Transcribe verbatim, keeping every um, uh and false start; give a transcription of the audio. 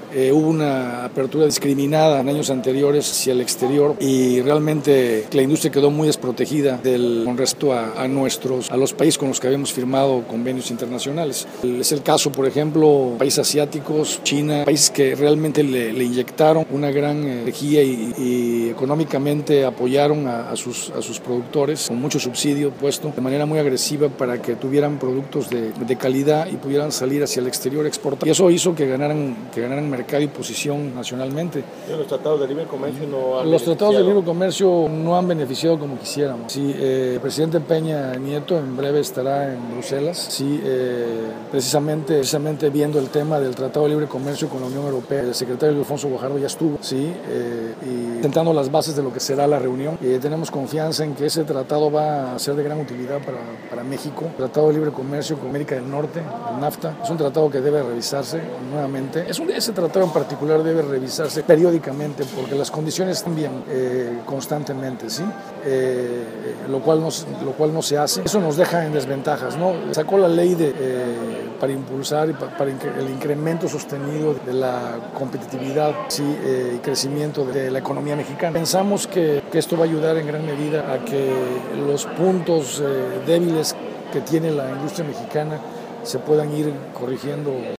eh, hubo una apertura discriminada en años anteriores hacia el exterior y realmente la industria quedó muy desprotegida del, con respecto a, a nuestros, a los países con los que habíamos firmado convenios internacionales. Es el caso, por ejemplo, países asiáticos, China, países que realmente le, le inyectaron una gran energía y, y económicamente apoyaron a, a, sus, a sus productores con mucho subsidio puesto de manera muy agresiva para que tuvieran productos de, de calidad y pudieran salir hacia el exterior a exportar. Y eso hizo que ganaran, que ganaran mercado y posición nacionalmente. ¿Los tratados de libre comercio no han Los tratados de libre comercio no han beneficiado como quisiéramos. Sí, eh, el presidente Peña Nieto en breve estará en Bruselas, sí, eh, precisamente, precisamente viendo el tema del Tratado de Libre Comercio con la Unión Europea. El secretario Alfonso Guajardo ya estuvo, sí, eh, y sentando las bases de lo que será la reunión. Eh, tenemos confianza en que ese tratado va a ser de gran utilidad para, para México. El Tratado de Libre Comercio con América del Norte, el NAFTA, es un tratado que debe revisarse nuevamente. Es un, ese tratado en particular debe revisarse periódicamente porque las condiciones cambian eh, constantemente, ¿sí? Eh, lo, cual no, lo cual no se hace. Eso nos deja en desventajas, ¿no? Sacó la ley de, eh, para impulsar y para, para el incremento sostenido de la competitividad, ¿sí? eh, y crecimiento de la economía mexicana. Pensamos que, que esto va a ayudar en gran medida a que los puntos eh, débiles que tiene la industria mexicana se puedan ir corrigiendo